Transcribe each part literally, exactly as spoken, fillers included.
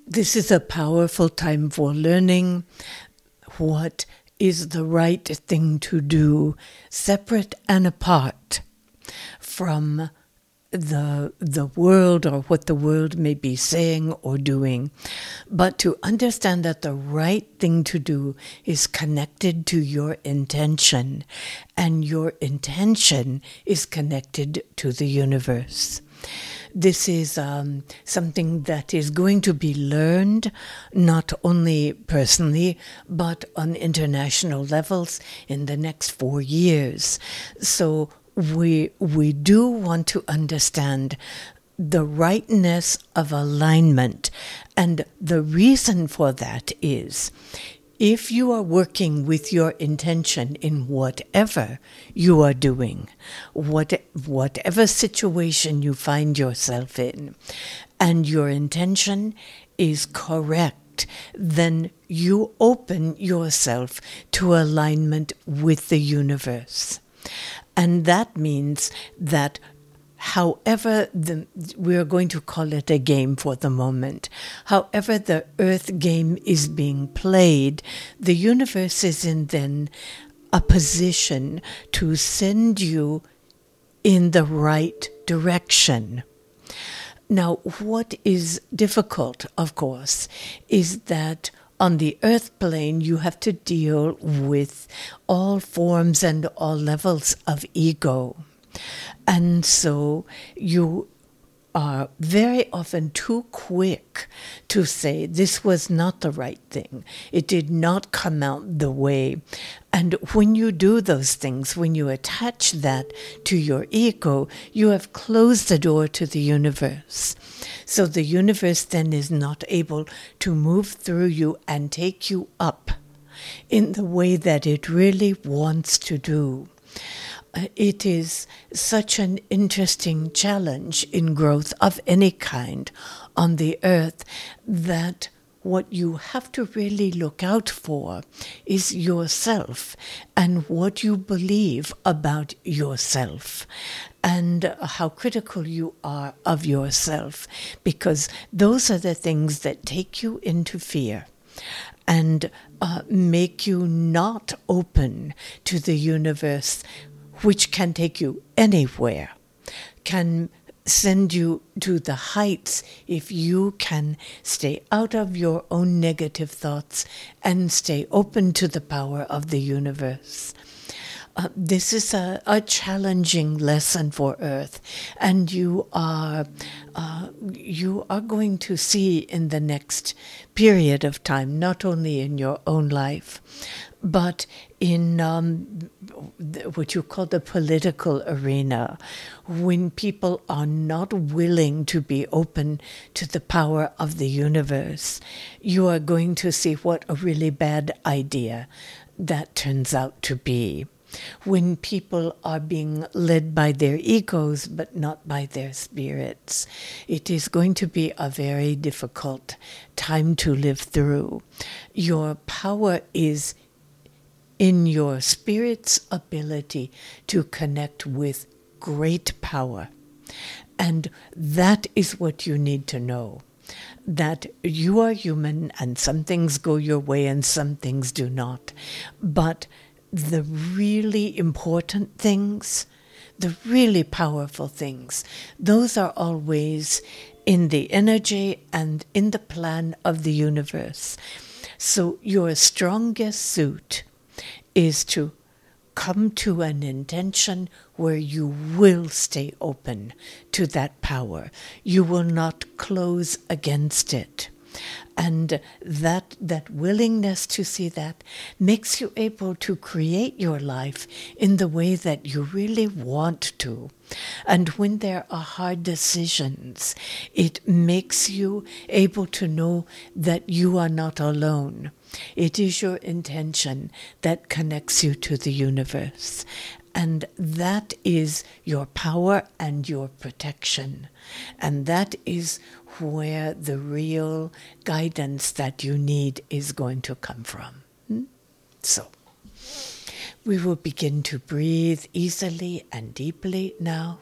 This is a powerful time for learning what is the right thing to do, separate and apart from the the world or what the world may be saying or doing, but to understand that the right thing to do is connected to your intention, and your intention is connected to the universe. This is um, something that is going to be learned not only personally, but on international levels in the next four years. So we we do want to understand the rightness of alignment. And the reason for that is, if you are working with your intention in whatever you are doing, what, whatever situation you find yourself in, and your intention is correct, then you open yourself to alignment with the universe. And that means that however the, we're going to call it a game for the moment, however the earth game is being played, the universe is in then a position to send you in the right direction. Now, what is difficult, of course, is that on the earth plane, you have to deal with all forms and all levels of ego. And so you are very often too quick to say, this was not the right thing. It did not come out the way. And when you do those things, when you attach that to your ego, you have closed the door to the universe. So the universe then is not able to move through you and take you up in the way that it really wants to do. It is such an interesting challenge in growth of any kind on the earth that what you have to really look out for is yourself and what you believe about yourself and how critical you are of yourself, because those are the things that take you into fear and uh, make you not open to the universe, which can take you anywhere, can send you to the heights if you can stay out of your own negative thoughts and stay open to the power of the universe. Uh, this is a, a challenging lesson for Earth, and you are uh, you are going to see in the next period of time, not only in your own life, but in um, what you call the political arena, when people are not willing to be open to the power of the universe, you are going to see what a really bad idea that turns out to be. When people are being led by their egos but not by their spirits, it is going to be a very difficult time to live through. Your power is in your spirit's ability to connect with great power. And that is what you need to know. That you are human and some things go your way and some things do not. But the really important things, the really powerful things, those are always in the energy and in the plan of the universe. So your strongest suit is to come to an intention where you will stay open to that power. You will not close against it. And that that willingness to see that makes you able to create your life in the way that you really want to. And when there are hard decisions, it makes you able to know that you are not alone. It is your intention that connects you to the universe. And that is your power and your protection. And that is where the real guidance that you need is going to come from. Hmm? So, we will begin to breathe easily and deeply now.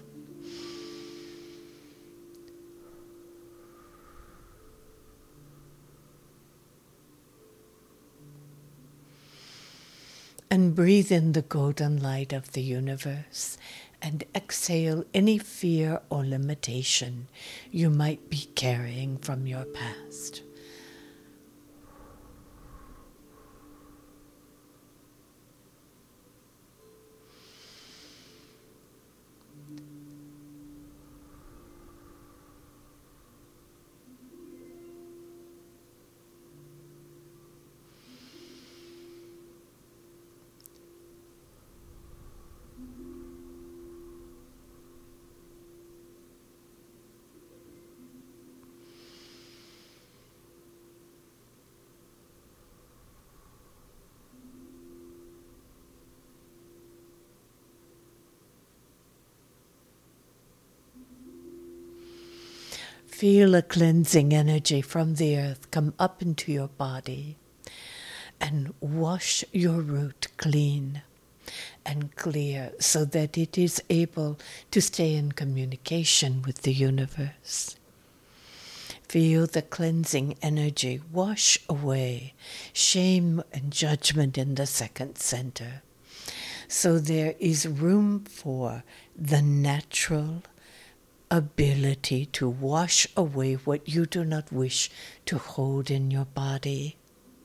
And breathe in the golden light of the universe and exhale any fear or limitation you might be carrying from your past. Feel a cleansing energy from the earth come up into your body and wash your root clean and clear so that it is able to stay in communication with the universe. Feel the cleansing energy wash away shame and judgment in the second center, so there is room for the natural ability to wash away what you do not wish to hold in your body.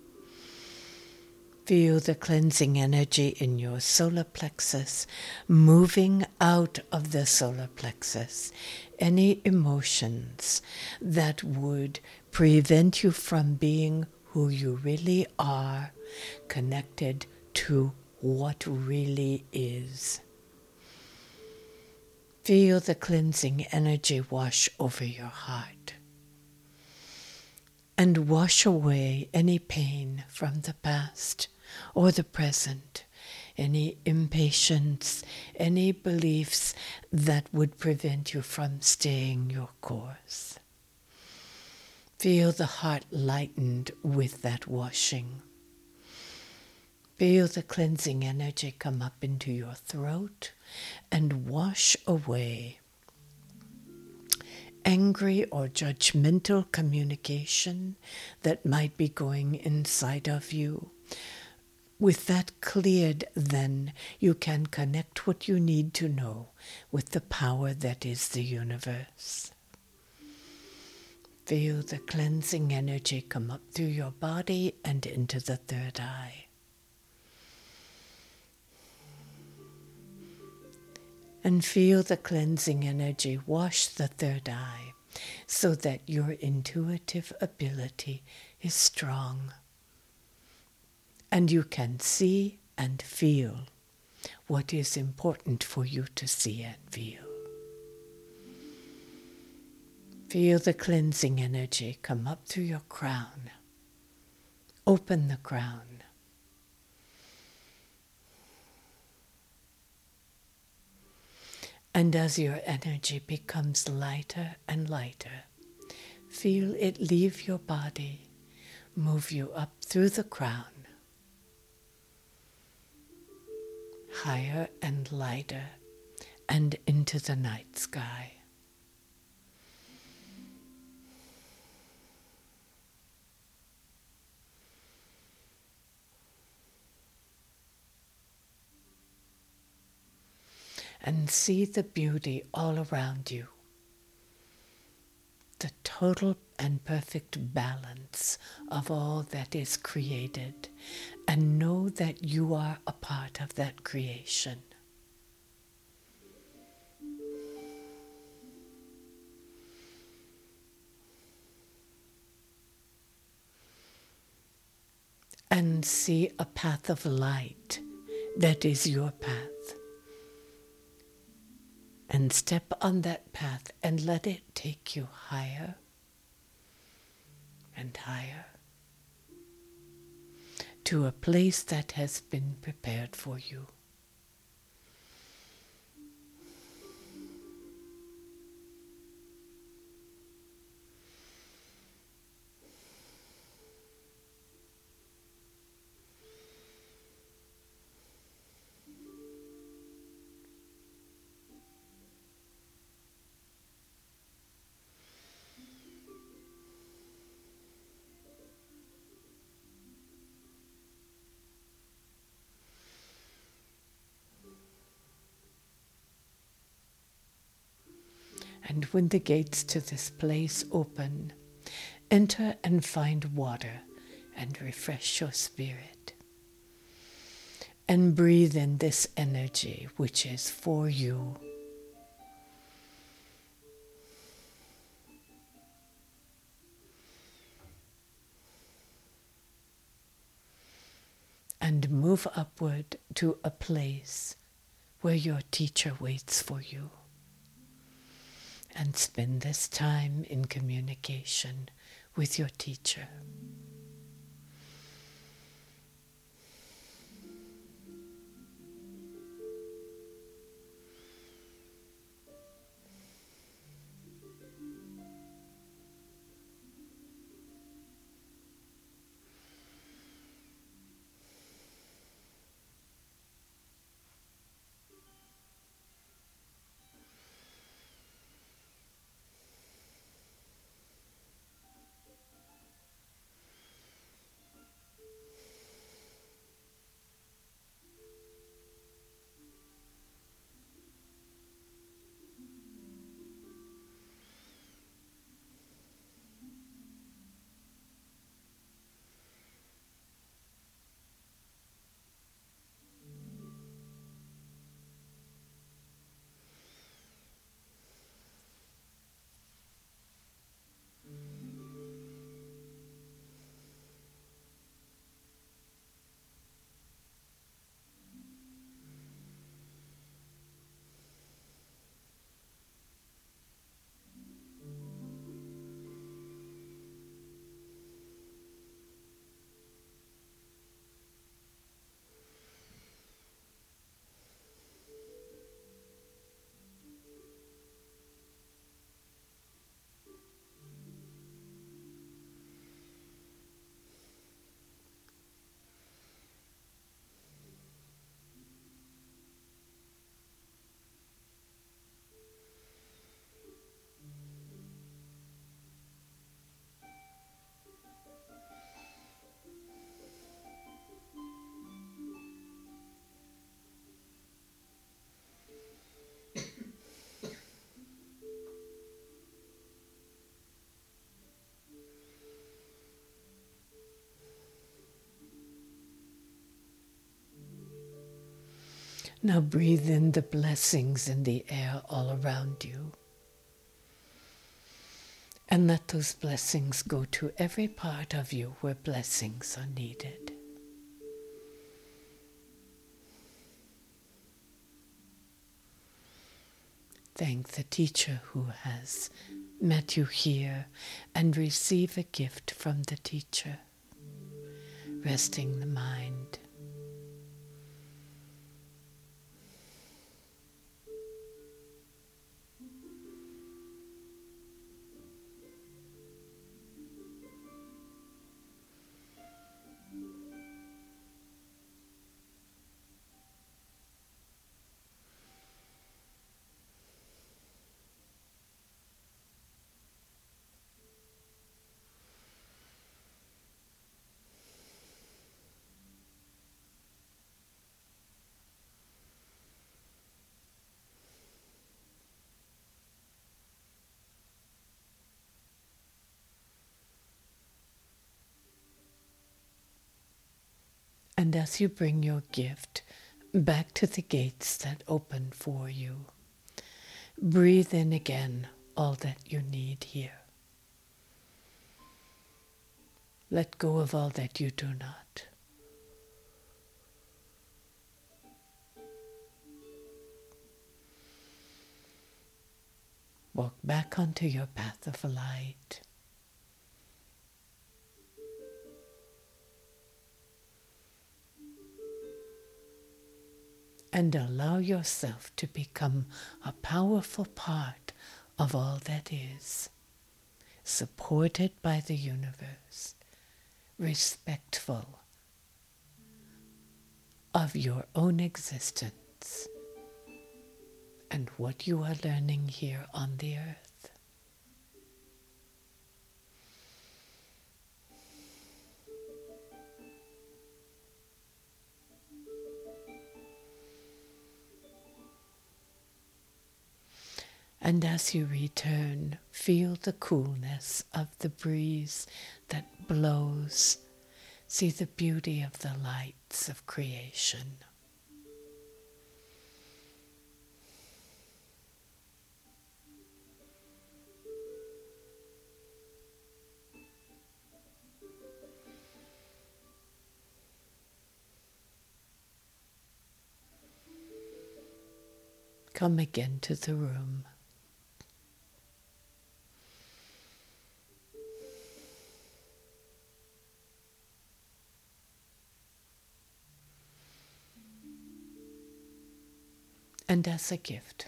Feel the cleansing energy in your solar plexus, moving out of the solar plexus any emotions that would prevent you from being who you really are, connected to what really is. Feel the cleansing energy wash over your heart and wash away any pain from the past or the present, any impatience, any beliefs that would prevent you from staying your course. Feel the heart lightened with that washing. Feel the cleansing energy come up into your throat and wash away angry or judgmental communication that might be going inside of you. With that cleared, then you can connect what you need to know with the power that is the universe. Feel the cleansing energy come up through your body and into the third eye. And feel the cleansing energy wash the third eye so that your intuitive ability is strong. And you can see and feel what is important for you to see and feel. Feel the cleansing energy come up through your crown. Open the crown. And as your energy becomes lighter and lighter, feel it leave your body, move you up through the crown, higher and lighter, and into the night sky. And see the beauty all around you, the total and perfect balance of all that is created, and know that you are a part of that creation. And see a path of light that is your path. And step on that path and let it take you higher and higher to a place that has been prepared for you. And when the gates to this place open, enter and find water and refresh your spirit. And breathe in this energy which is for you. And move upward to a place where your teacher waits for you. And spend this time in communication with your teacher. Now breathe in the blessings in the air all around you. And let those blessings go to every part of you where blessings are needed. Thank the teacher who has met you here and receive a gift from the teacher, resting the mind. And as you bring your gift back to the gates that open for you, breathe in again all that you need here. Let go of all that you do not. Walk back onto your path of light. And allow yourself to become a powerful part of all that is, supported by the universe, respectful of your own existence and what you are learning here on the earth. And as you return, feel the coolness of the breeze that blows. See the beauty of the lights of creation. Come again to the room. And as a gift,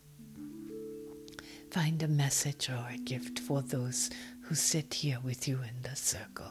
find a message or a gift for those who sit here with you in the circle.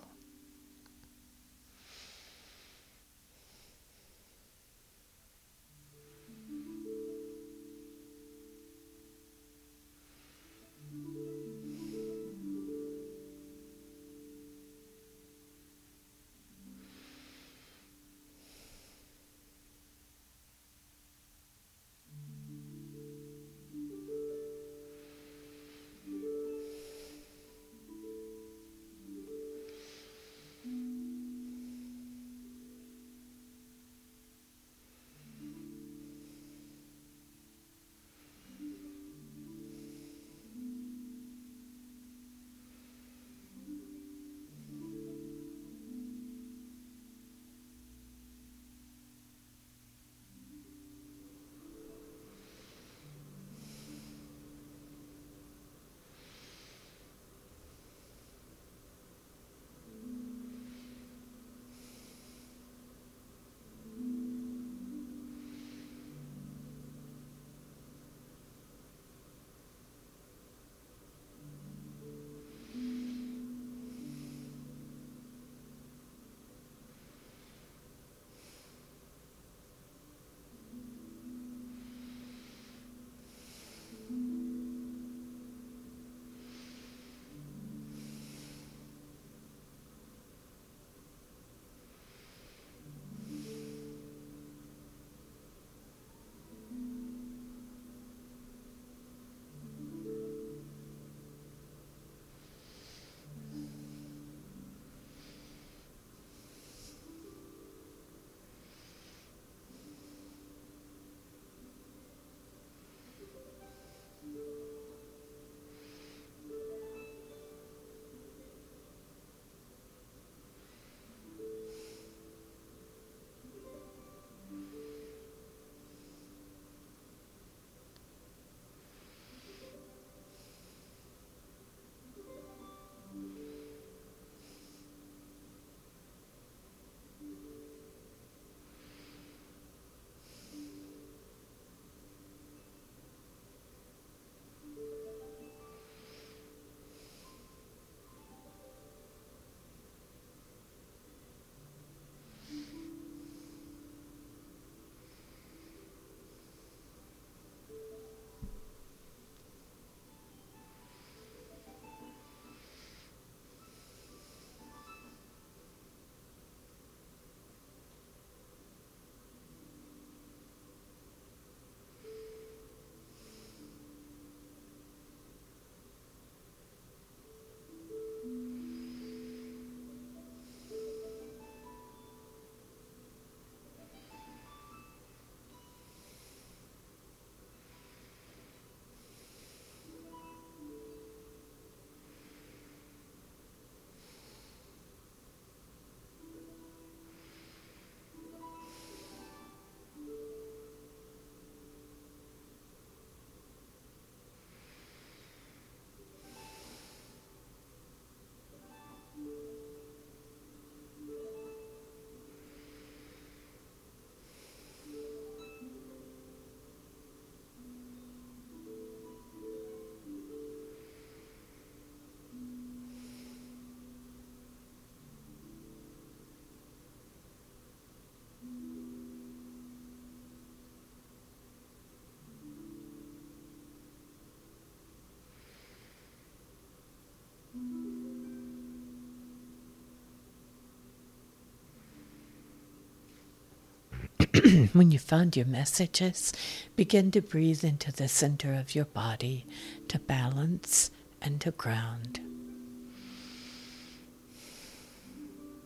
When you found your messages, begin to breathe into the center of your body to balance and to ground.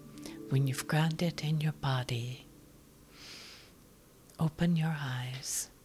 When you've grounded in your body, open your eyes.